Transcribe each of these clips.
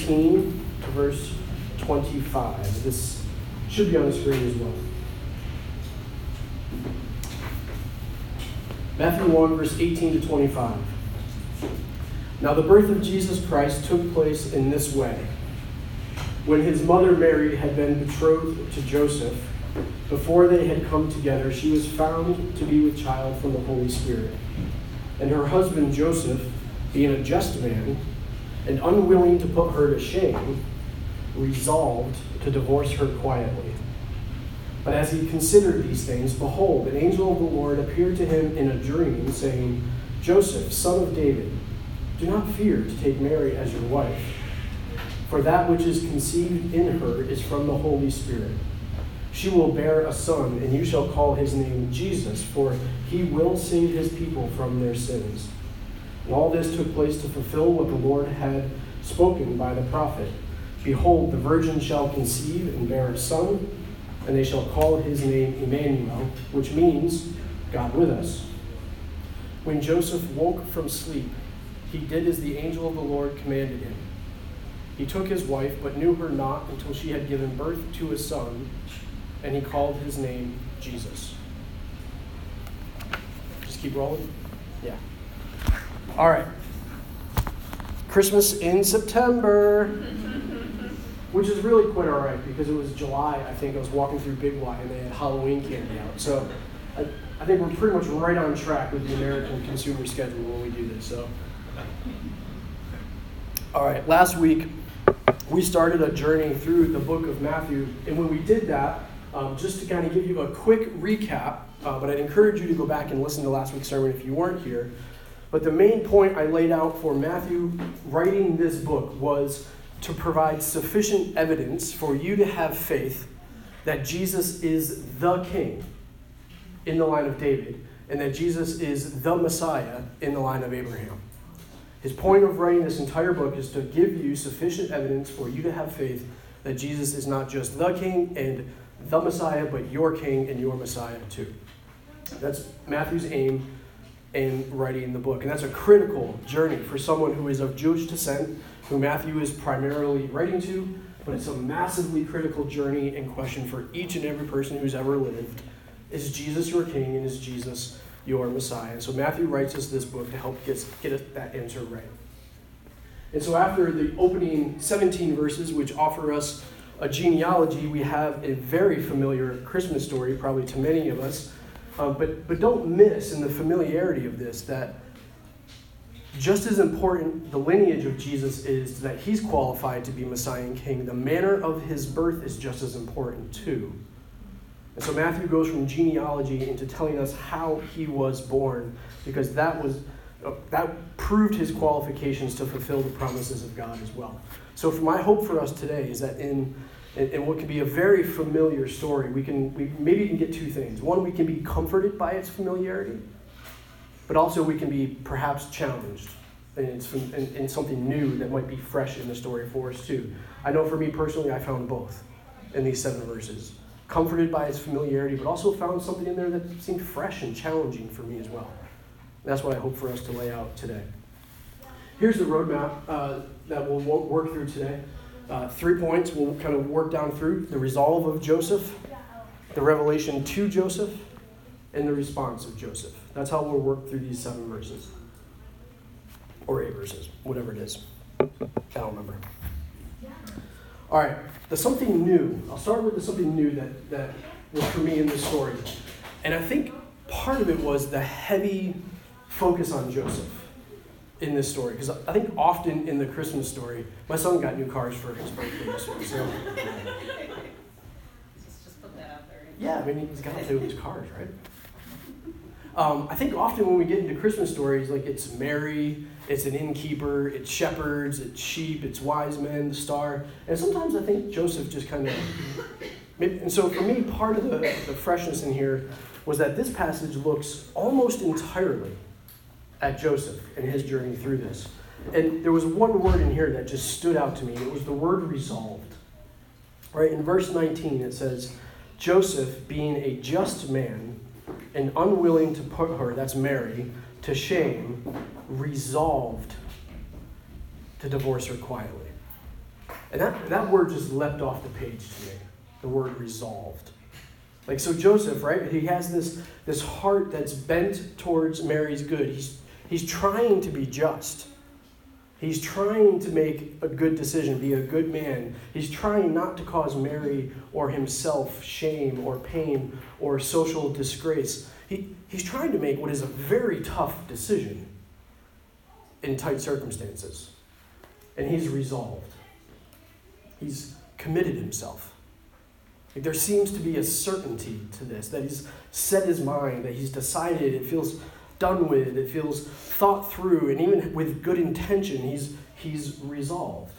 18 to verse 25. This should be on the screen as well. Matthew 1, verse 18 to 25. Now the birth of Jesus Christ took place in this way. When his mother Mary had been betrothed to Joseph, before they had come together, she was found to be with child from the Holy Spirit. And her husband Joseph, being a just man, and unwilling to put her to shame, resolved to divorce her quietly. But as he considered these things, behold, an angel of the Lord appeared to him in a dream, saying, Joseph, son of David, do not fear to take Mary as your wife, for that which is conceived in her is from the Holy Spirit. She will bear a son, and you shall call his name Jesus, for he will save his people from their sins. And all this took place to fulfill what the Lord had spoken by the prophet. Behold, the virgin shall conceive and bear a son, and they shall call his name Emmanuel, which means God with us. When Joseph woke from sleep, he did as the angel of the Lord commanded him. He took his wife, but knew her not until she had given birth to a son, and he called his name Jesus. Just keep rolling? Yeah. All right. Christmas in September, which is really quite all right because it was July. I think I was walking through Big Y and they had Halloween candy out. So I think we're pretty much right on track with the American consumer schedule when we do this. So, all right. Last week, we started a journey through the book of Matthew. And when we did that, just to kind of give you a quick recap, but I'd encourage you to go back and listen to last week's sermon if you weren't here. But the main point I laid out for Matthew writing this book was to provide sufficient evidence for you to have faith that Jesus is the King in the line of David, and that Jesus is the Messiah in the line of Abraham. His point of writing this entire book is to give you sufficient evidence for you to have faith that Jesus is not just the King and the Messiah, but your King and your Messiah too. That's Matthew's aim in writing the book. And that's a critical journey for someone who is of Jewish descent, who Matthew is primarily writing to, but it's a massively critical journey and question for each and every person who's ever lived. Is Jesus your King, and is Jesus your Messiah? And so Matthew writes us this book to help get us that answer right. And so after the opening 17 verses, which offer us a genealogy, we have a very familiar Christmas story, probably to many of us. But don't miss in the familiarity of this that just as important the lineage of Jesus is that he's qualified to be Messiah and King, the manner of his birth is just as important too. And so Matthew goes from genealogy into telling us how he was born, because that proved his qualifications to fulfill the promises of God as well. So for my hope for us today is that in what can be a very familiar story, we maybe can get two things. One, we can be comforted by its familiarity, but also we can be perhaps challenged in something new that might be fresh in the story for us too. I know for me personally, I found both in these 7 verses. Comforted by its familiarity, but also found something in there that seemed fresh and challenging for me as well. That's what I hope for us to lay out today. Here's the roadmap that we'll work through today. 3 points we'll kind of work down through: the resolve of Joseph, the revelation to Joseph, and the response of Joseph. That's how we'll work through these 7 verses. Or 8 verses, whatever it is. I don't remember. All right, the something new. I'll start with the something new that was for me in this story. And I think part of it was the heavy focus on Joseph in this story. Because I think often in the Christmas story, my son got new cars for his birthday this week. So. Just put that out there. Yeah, I mean, he's got to play with his cars, right? I think often when we get into Christmas stories, like it's Mary, it's an innkeeper, it's shepherds, it's sheep, it's wise men, the star. And sometimes I think Joseph just kind of... And so for me, part of the freshness in here was that this passage looks almost entirely at Joseph and his journey through this. And there was one word in here that just stood out to me. It was the word resolved. Right? In verse 19 it says, Joseph, being a just man and unwilling to put her, that's Mary, to shame, resolved to divorce her quietly. And that word just leapt off the page to me, the word resolved. Like, so Joseph, right, he has this heart that's bent towards Mary's good. He's trying to be just. He's trying to make a good decision, be a good man. He's trying not to cause Mary or himself shame or pain or social disgrace. He's trying to make what is a very tough decision in tight circumstances. And he's resolved. He's committed himself. Like, there seems to be a certainty to this, that he's set his mind, that he's decided, it feels done with, it feels thought through, and even with good intention, he's resolved.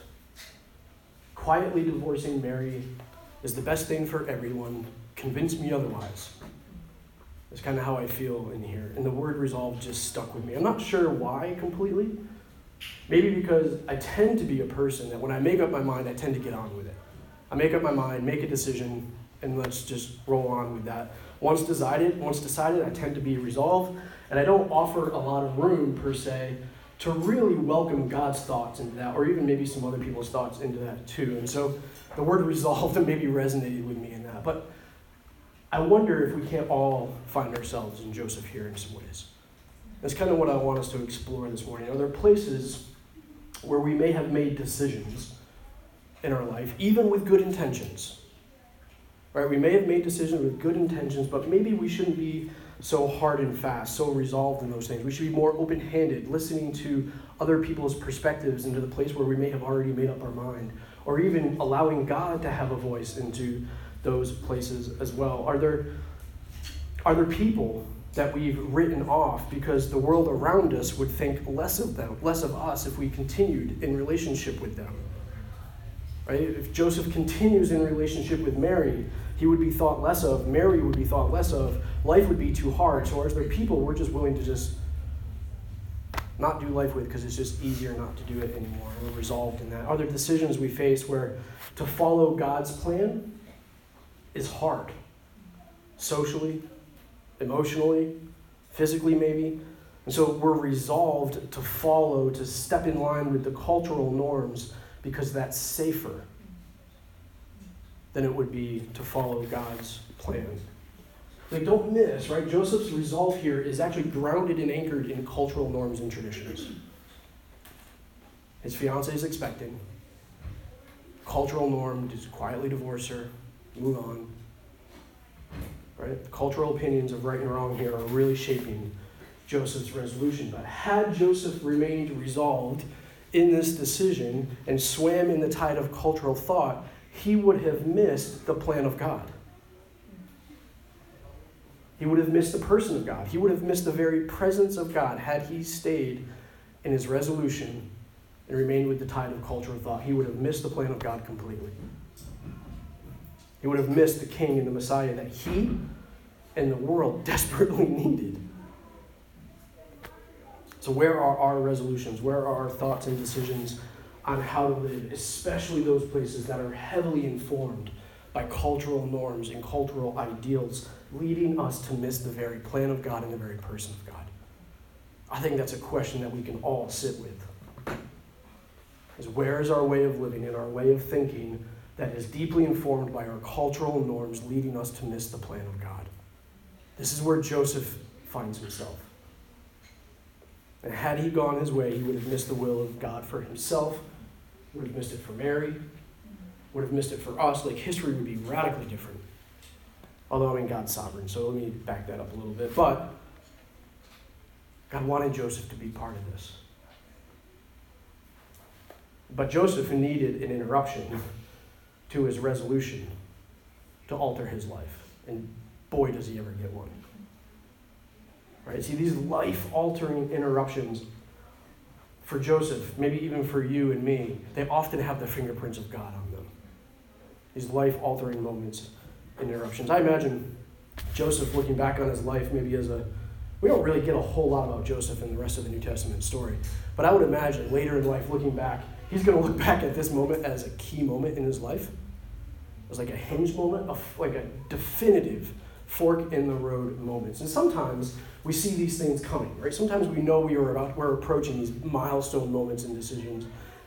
Quietly divorcing Mary is the best thing for everyone. Convince me otherwise. That's kind of how I feel in here. And the word resolve just stuck with me. I'm not sure why completely. Maybe because I tend to be a person that when I make up my mind, I tend to get on with it. I make up my mind, make a decision, and let's just roll on with that. Once decided, I tend to be resolved, and I don't offer a lot of room, per se, to really welcome God's thoughts into that, or even maybe some other people's thoughts into that too. And so the word resolved maybe resonated with me in that. But I wonder if we can't all find ourselves in Joseph here in some ways. That's kind of what I want us to explore this morning. Are there places where we may have made decisions in our life, even with good intentions? Right? We may have made decisions with good intentions, but maybe we shouldn't be so hard and fast, so resolved in those things. We should be more open-handed, listening to other people's perspectives into the place where we may have already made up our mind, or even allowing God to have a voice into those places as well. Are there people that we've written off because the world around us would think less of us if we continued in relationship with them? Right? If Joseph continues in relationship with Mary, he would be thought less of, Mary would be thought less of, life would be too hard. So are there people we're just willing to just not do life with because it's just easier not to do it anymore? We're resolved in that. Are there decisions we face where to follow God's plan is hard? Socially, emotionally, physically maybe. And so we're resolved to follow, to step in line with the cultural norms because that's safer than it would be to follow God's plan. Like, don't miss, right? Joseph's resolve here is actually grounded and anchored in cultural norms and traditions. His fiancée is expecting. Cultural norm, just quietly divorce her, move on. Right? The cultural opinions of right and wrong here are really shaping Joseph's resolution. But had Joseph remained resolved in this decision and swam in the tide of cultural thought, he would have missed the plan of God. He would have missed the person of God. He would have missed the very presence of God had he stayed in his resolution and remained with the tide of cultural thought. He would have missed the plan of God completely. He would have missed the king and the Messiah that he and the world desperately needed. So where are our resolutions? Where are our thoughts and decisions on how to live, especially those places that are heavily informed by cultural norms and cultural ideals, leading us to miss the very plan of God and the very person of God? I think that's a question that we can all sit with. Is where is our way of living and our way of thinking that is deeply informed by our cultural norms, leading us to miss the plan of God? This is where Joseph finds himself. And had he gone his way, he would have missed the will of God for himself, would have missed it for Mary, would have missed it for us. Like, history would be radically different. Although, I mean, God's sovereign, so let me back that up a little bit. But God wanted Joseph to be part of this. But Joseph needed an interruption to his resolution to alter his life. And boy, does he ever get one. Right? See, these life-altering interruptions for Joseph, maybe even for you and me, they often have the fingerprints of God on them. These life-altering moments and interruptions. I imagine Joseph looking back on his life maybe as we don't really get a whole lot about Joseph in the rest of the New Testament story, but I would imagine later in life, looking back, he's going to look back at this moment as a key moment in his life. It was like a hinge moment, like a definitive fork in the road moments. And sometimes we see these things coming, right? Sometimes we know we're approaching these milestone moments and decisions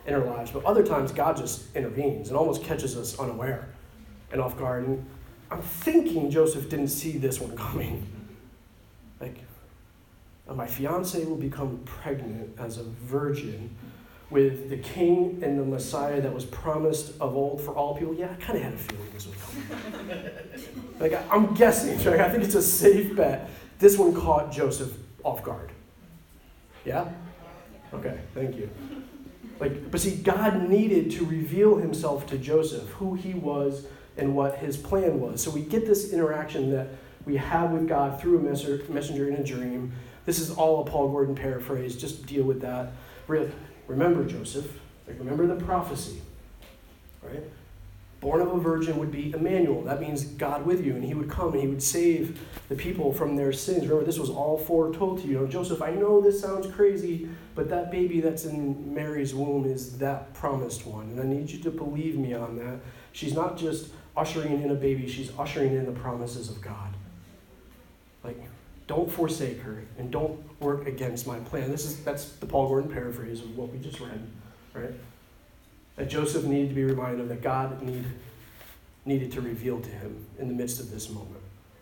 in our lives, but other times God just intervenes and almost catches us unaware and off guard. And I'm thinking Joseph didn't see this one coming. Like, my fiance will become pregnant as a virgin with the king and the Messiah that was promised of old for all people. Yeah, I kind of had a feeling this would come. Like, I'm guessing, right? I think it's a safe bet. This one caught Joseph off guard. Yeah? Okay, thank you. But see, God needed to reveal himself to Joseph, who he was and what his plan was. So we get this interaction that we have with God through a messenger in a dream. This is all a Paul Gordon paraphrase. Just deal with that. Remember, Joseph. Remember the prophecy. Right? Born of a virgin would be Emmanuel. That means God with you. And he would come and he would save the people from their sins. Remember, this was all foretold to you. Joseph, I know this sounds crazy, but that baby that's in Mary's womb is that promised one. And I need you to believe me on that. She's not just ushering in a baby. She's ushering in the promises of God. Don't forsake her and don't work against my plan. That's the Paul Gordon paraphrase of what we just read, right? That Joseph needed to be reminded that God needed to reveal to him in the midst of this moment.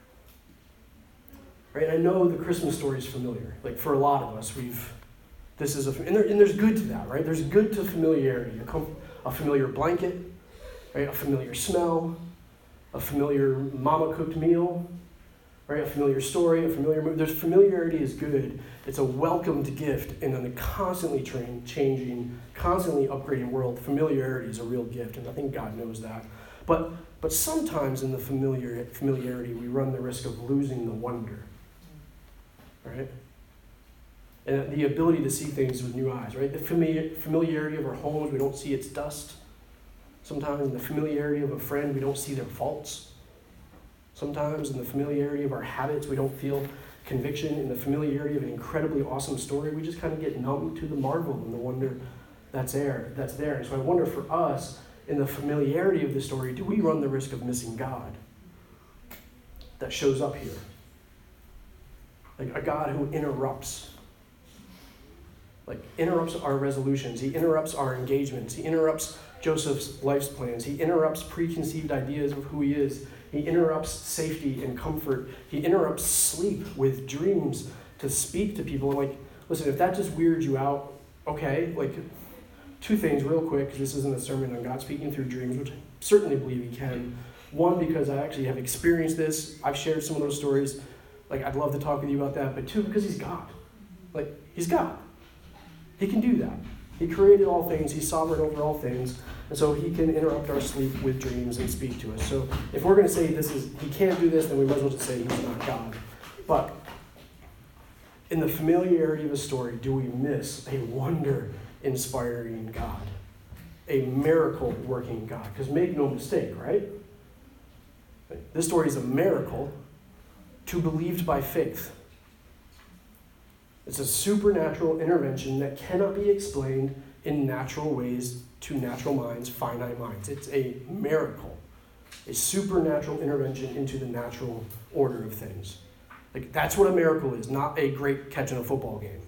Right? And I know the Christmas story is familiar. For a lot of us, and there's good to that, right? There's good to familiarity. A familiar blanket, right? A familiar smell, a familiar mama-cooked meal, right? A familiar story, a familiar movie. There's familiarity is good. It's a welcomed gift in a constantly changing, constantly upgrading world. Familiarity is a real gift, and I think God knows that. But sometimes in the familiarity, we run the risk of losing the wonder, right? And the ability to see things with new eyes, right? The familiarity of our homes, we don't see its dust. Sometimes in the familiarity of a friend, we don't see their faults. Sometimes in the familiarity of our habits, we don't feel conviction. In the familiarity of an incredibly awesome story, we just kind of get numb to the marvel and the wonder that's there. And so I wonder for us, in the familiarity of the story, do we run the risk of missing God that shows up here? A God who interrupts our resolutions. He interrupts our engagements. He interrupts Joseph's life's plans. He interrupts preconceived ideas of who he is. He interrupts safety and comfort. He interrupts sleep with dreams to speak to people. Listen, if that just weirds you out, okay, two things real quick, because this isn't a sermon on God speaking through dreams, which I certainly believe he can. One, because I actually have experienced this. I've shared some of those stories. I'd love to talk with you about that. But two, because he's God. He's God. He can do that. He created all things. He's sovereign over all things. And so he can interrupt our sleep with dreams and speak to us. So if we're going to say he can't do this, then we might as well just say he's not God. But in the familiarity of a story, do we miss a wonder-inspiring God? A miracle-working God? Because make no mistake, right? This story is a miracle to believed by faith. It's a supernatural intervention that cannot be explained in natural ways to natural minds, finite minds. It's a miracle, a supernatural intervention into the natural order of things. That's what a miracle is, not a great catch in a football game.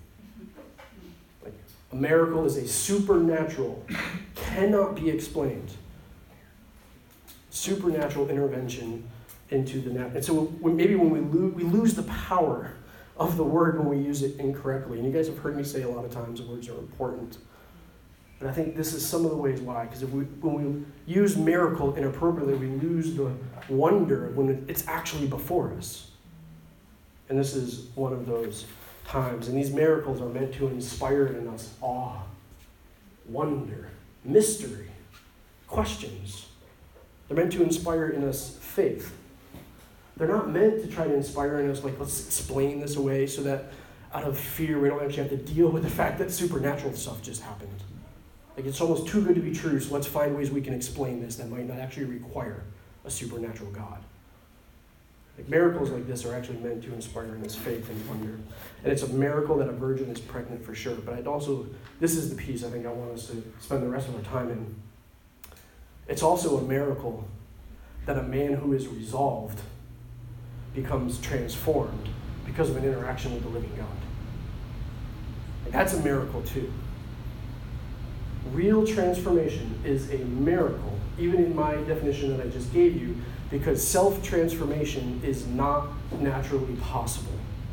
A miracle is a supernatural, cannot be explained, supernatural intervention into the natural. And so maybe when we lose the power of the word when we use it incorrectly. And you guys have heard me say a lot of times the words are important. And I think this is some of the ways why. Because when we use miracle inappropriately, we lose the wonder when it's actually before us. And this is one of those times. And these miracles are meant to inspire in us awe, wonder, mystery, questions. They're meant to inspire in us faith. They're not meant to try to inspire in us, let's explain this away so that out of fear we don't actually have to deal with the fact that supernatural stuff just happened. It's almost too good to be true, so let's find ways we can explain this that might not actually require a supernatural God. Miracles like this are actually meant to inspire in us faith and wonder. And it's a miracle that a virgin is pregnant for sure. But this is the piece I think I want us to spend the rest of our time in. It's also a miracle that a man who is resolved becomes transformed because of an interaction with the living God. That's a miracle too. Real transformation is a miracle, even in my definition that I just gave you, because self-transformation is not naturally possible.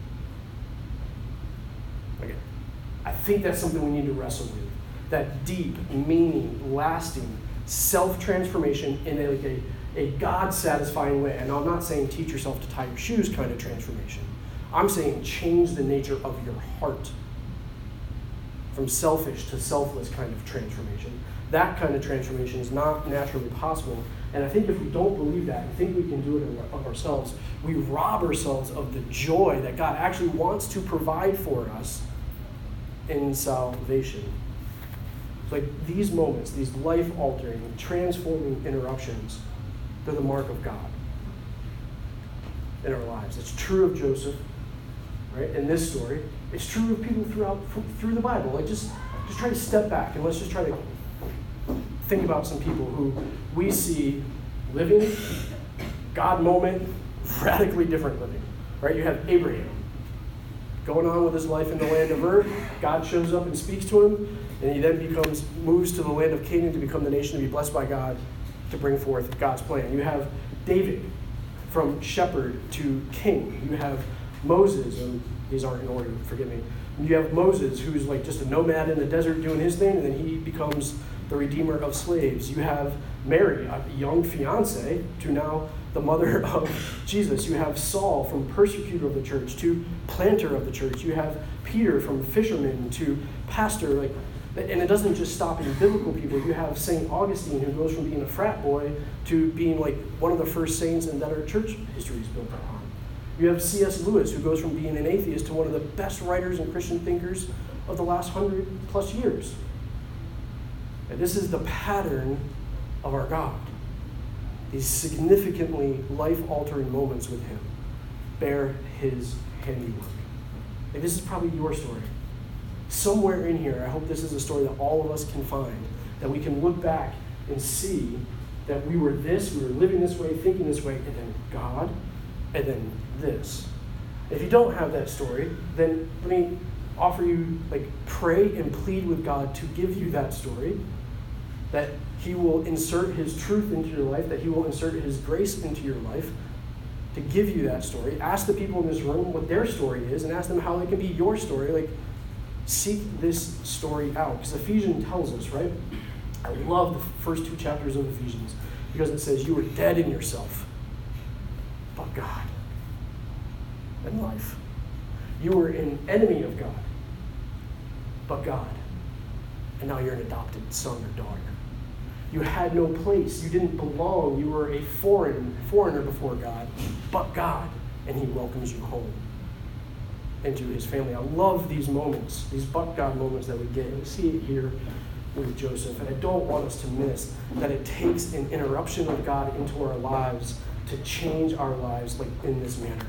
Okay. I think that's something we need to wrestle with. That deep, meaning, lasting self-transformation in a God-satisfying way. And I'm not saying teach yourself to tie your shoes kind of transformation. I'm saying change the nature of your heart from selfish to selfless kind of transformation. That kind of transformation is not naturally possible. And I think if we don't believe that, and think we can do it of ourselves, we rob ourselves of the joy that God actually wants to provide for us in salvation. Like these moments, these life-altering, transforming interruptions, they're the mark of God in our lives. It's true of Joseph, right? In this story, it's true of people through the Bible. Like just try to step back and let's just try to think about some people who we see living God moment, radically different living, right? You have Abraham going on with his life in the land of Ur. God shows up and speaks to him, and he then moves to the land of Canaan to become the nation to be blessed by God to bring forth God's plan. You have David from shepherd to king. You have Moses, and these aren't in order, forgive me. You have Moses, who's like just a nomad in the desert doing his thing, and then he becomes the redeemer of slaves. You have Mary, a young fiance, to now the mother of Jesus. You have Saul, from persecutor of the church to planter of the church. You have Peter, from fisherman to pastor. And it doesn't just stop in biblical people. You have St. Augustine, who goes from being a frat boy to being like one of the first saints and that our church history is built upon. You have C.S. Lewis, who goes from being an atheist to one of the best writers and Christian thinkers of the last 100+ years. And this is the pattern of our God. These significantly life-altering moments with him bear his handiwork. And this is probably your story. Somewhere in here, I hope this is a story that all of us can find, that we can look back and see that we were living this way, thinking this way, and then God, and then this. If you don't have that story, then let me offer you, pray and plead with God to give you that story, that he will insert his truth into your life, that he will insert his grace into your life, to give you that story. Ask the people in this room what their story is, and ask them how it can be your story. Seek this story out. Because Ephesians tells us, right? I love the first 2 chapters of Ephesians, because it says you were dead in yourself, but God and life. You were an enemy of God, but God. And now you're an adopted son or daughter. You had no place. You didn't belong. You were a foreigner before God, but God. And he welcomes you home into his family. I love these moments, these but God moments that we get. And we see it here with Joseph. And I don't want us to miss that it takes an interruption of God into our lives to change our lives in this manner.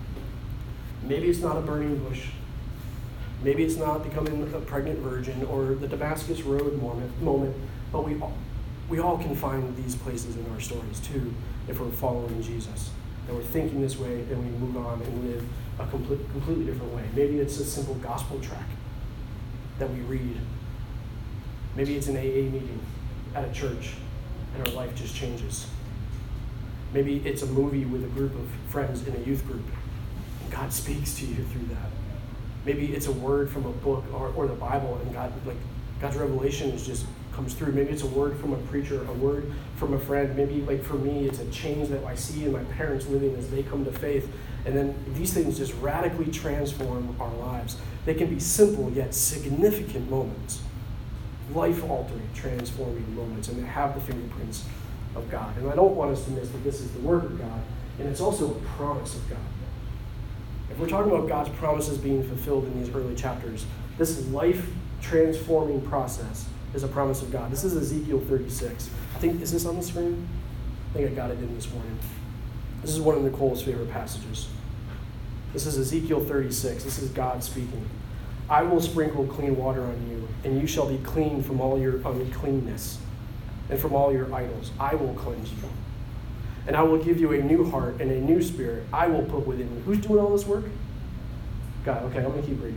Maybe it's not a burning bush. Maybe it's not becoming a pregnant virgin or the Damascus Road moment, but we all can find these places in our stories too if we're following Jesus. That we're thinking this way and we move on and live a completely different way. Maybe it's a simple gospel track that we read. Maybe it's an AA meeting at a church and our life just changes. Maybe it's a movie with a group of friends in a youth group and God speaks to you through that. Maybe it's a word from a book or the Bible and God's revelation just comes through. Maybe it's a word from a preacher, a word from a friend. Maybe for me, it's a change that I see in my parents living as they come to faith. And then these things just radically transform our lives. They can be simple yet significant moments, life-altering, transforming moments, and they have the fingerprints of God. And I don't want us to miss that this is the work of God, and it's also a promise of God. If we're talking about God's promises being fulfilled in these early chapters, this life-transforming process is a promise of God. This is Ezekiel 36. Is this on the screen? I think I got it in this morning. This is one of Nicole's favorite passages. This is Ezekiel 36. This is God speaking. I will sprinkle clean water on you, and you shall be clean from all your uncleanness and from all your idols. I will cleanse you. And I will give you a new heart and a new spirit I will put within you. Who's doing all this work? God. Okay, I'm going to keep reading.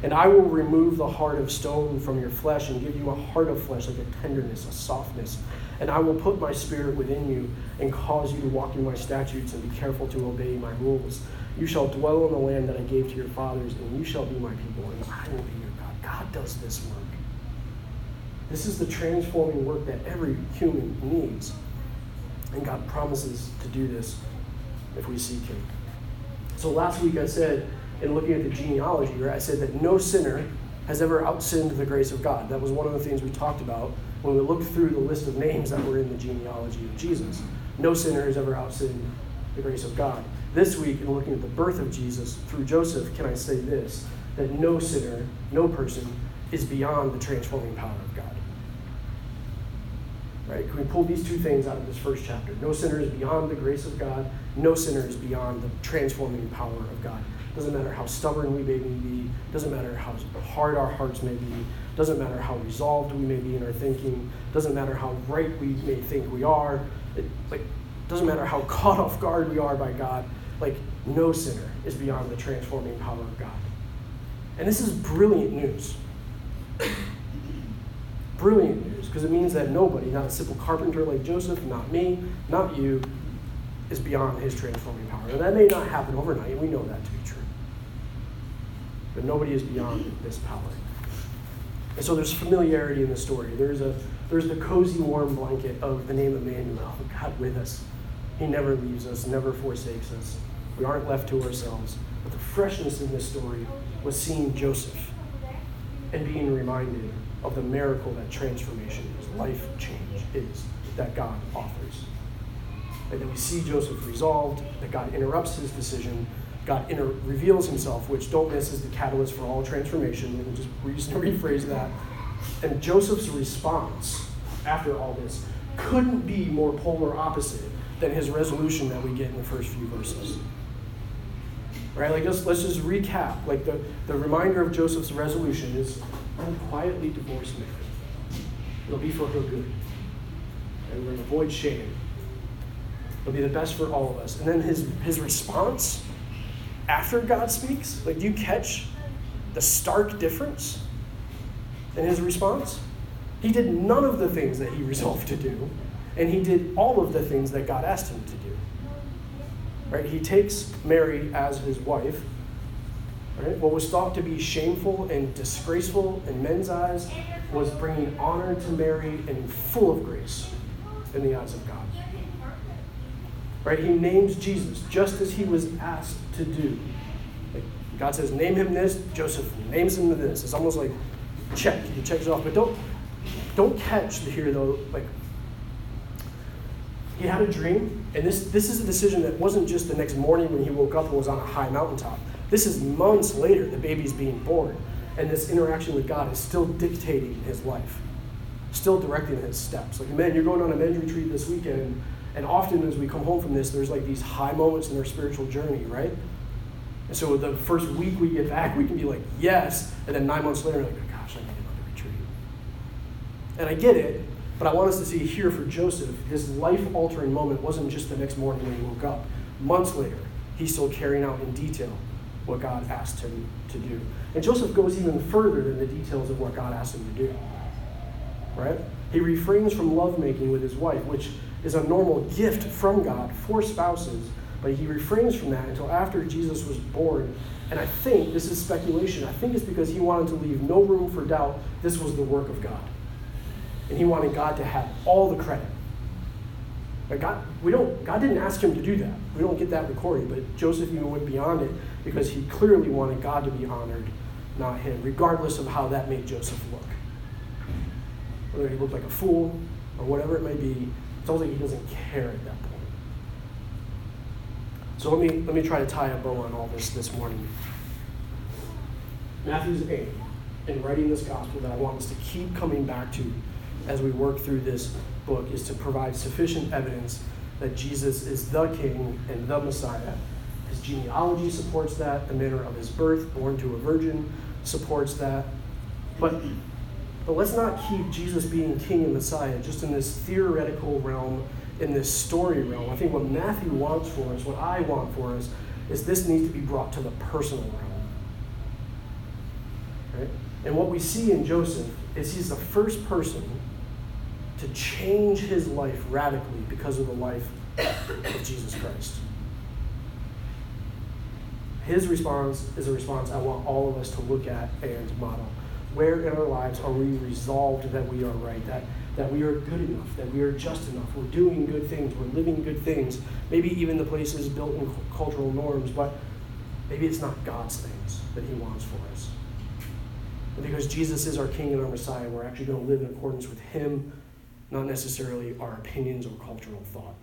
And I will remove the heart of stone from your flesh and give you a heart of flesh, like a tenderness, a softness. And I will put my spirit within you and cause you to walk in my statutes and be careful to obey my rules. You shall dwell in the land that I gave to your fathers, and you shall be my people, and I will be your God. God does this work. This is the transforming work that every human needs. And God promises to do this if we seek him. So last week I said, in looking at the genealogy, right, I said that no sinner has ever outsinned the grace of God. That was one of the things we talked about when we looked through the list of names that were in the genealogy of Jesus. No sinner has ever outsinned the grace of God. This week, in looking at the birth of Jesus through Joseph, can I say this, that no sinner, no person is beyond the transforming power of God. Right? Can we pull these two things out of this first chapter? No sinner is beyond the grace of God. No sinner is beyond the transforming power of God. Doesn't matter how stubborn we may be. Doesn't matter how hard our hearts may be. Doesn't matter how resolved we may be in our thinking. Doesn't matter how right we may think we are. Doesn't matter how caught off guard we are by God. No sinner is beyond the transforming power of God. And this is brilliant news. Brilliant news, because it means that nobody, not a simple carpenter like Joseph, not me, not you, is beyond his transforming power. And that may not happen overnight, and we know that to be true. But nobody is beyond this power. And so there's familiarity in the story. There's the cozy, warm blanket of the name Emmanuel, God with us. He never leaves us, never forsakes us. We aren't left to ourselves. But the freshness in this story was seeing Joseph and being reminded of the miracle that transformation is, life change is, that God offers. And then we see Joseph resolved, that God interrupts his decision, God reveals himself, which, don't miss, is the catalyst for all transformation. We're just going to rephrase that. And Joseph's response after all this couldn't be more polar opposite than his resolution that we get in the first few verses. Right? Let's just recap. The reminder of Joseph's resolution is, I'm quietly divorce Mary. It'll be for her good. And we're going to avoid shame. It'll be the best for all of us. And then his response after God speaks, do you catch the stark difference in his response? He did none of the things that he resolved to do, and he did all of the things that God asked him to do. Right? He takes Mary as his wife. Right? What was thought to be shameful and disgraceful in men's eyes was bringing honor to Mary and full of grace in the eyes of God. Right? He names Jesus just as he was asked to do. God says, name him this. Joseph names him this. It's almost like check. He checks it off. But don't catch here though. He had a dream, and this is a decision that wasn't just the next morning when he woke up and was on a high mountaintop. This is months later, the baby's being born, and this interaction with God is still dictating his life, still directing his steps. Men, you're going on a men's retreat this weekend, and often as we come home from this, there's these high moments in our spiritual journey, right? And so the first week we get back, we can be yes, and then 9 months later, gosh, I need another retreat. And I get it, but I want us to see here for Joseph, his life-altering moment wasn't just the next morning when he woke up. Months later, he's still carrying out in detail what God asked him to do. And Joseph goes even further than the details of what God asked him to do. Right? He refrains from lovemaking with his wife, which is a normal gift from God for spouses, but he refrains from that until after Jesus was born. And I think, this is speculation, I think it's because he wanted to leave no room for doubt this was the work of God. And he wanted God to have all the credit. But God didn't ask him to do that. We don't get that recorded, but Joseph even went beyond it because he clearly wanted God to be honored, not him, regardless of how that made Joseph look. Whether he looked like a fool or whatever it may be, it sounds like he doesn't care at that point. So let me try to tie a bow on all this morning. Matthew's aim in writing this gospel that I want us to keep coming back to as we work through this book is to provide sufficient evidence that Jesus is the King and the Messiah. His genealogy supports that. The manner of his birth, born to a virgin, supports that. But let's not keep Jesus being King and Messiah just in this theoretical realm, in this story realm. I think what Matthew wants for us, what I want for us, is this needs to be brought to the personal realm. Right? And what we see in Joseph is he's the first person to change his life radically because of the life of Jesus Christ. His response is a response I want all of us to look at and model. Where in our lives are we resolved that we are right, that we are good enough, that we are just enough, we're doing good things, we're living good things, maybe even the places built in cultural norms, but maybe it's not God's things that he wants for us. And because Jesus is our King and our Messiah, we're actually going to live in accordance with him, not necessarily our opinions or cultural thought.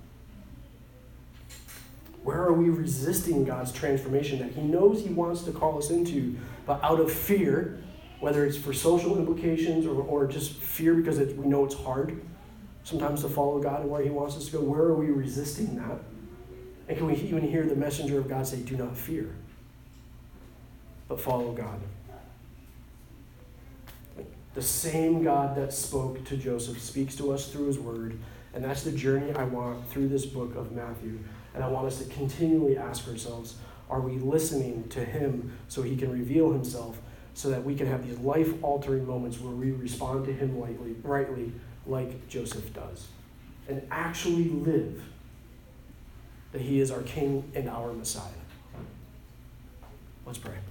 Where are we resisting God's transformation that he knows he wants to call us into, but out of fear, whether it's for social implications or just fear because we know it's hard sometimes to follow God and where he wants us to go, where are we resisting that? And can we even hear the messenger of God say, do not fear, but follow God? The same God that spoke to Joseph speaks to us through his word, and that's the journey I want through this book of Matthew. And I want us to continually ask ourselves, are we listening to him so he can reveal himself, so that we can have these life-altering moments where we respond to him rightly like Joseph does, and actually live that he is our King and our Messiah. Let's pray.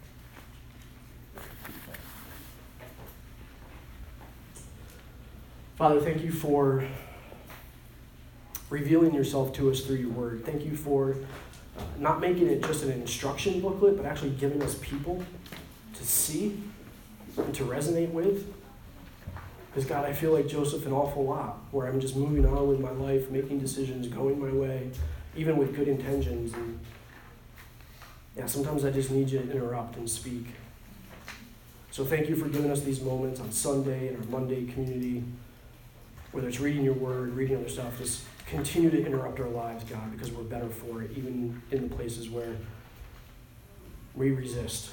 Father, thank you for revealing yourself to us through your word. Thank you for not making it just an instruction booklet, but actually giving us people to see and to resonate with. Because God, I feel like Joseph an awful lot, where I'm just moving on with my life, making decisions, going my way, even with good intentions. And yeah, sometimes I just need you to interrupt and speak. So thank you for giving us these moments on Sunday and our Monday community, whether it's reading your word, reading other stuff. Just continue to interrupt our lives, God, because we're better for it, even in the places where we resist.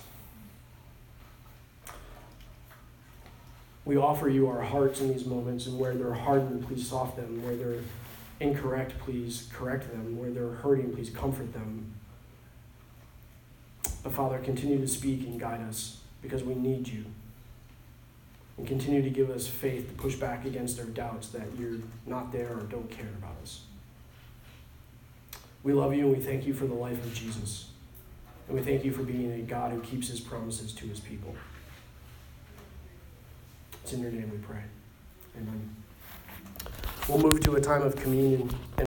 We offer you our hearts in these moments, and where they're hardened, please soften them. Where they're incorrect, please correct them. Where they're hurting, please comfort them. But Father, continue to speak and guide us, because we need you. And continue to give us faith to push back against our doubts that you're not there or don't care about us. We love you, and we thank you for the life of Jesus. And we thank you for being a God who keeps his promises to his people. It's in your name we pray. Amen. We'll move to a time of communion.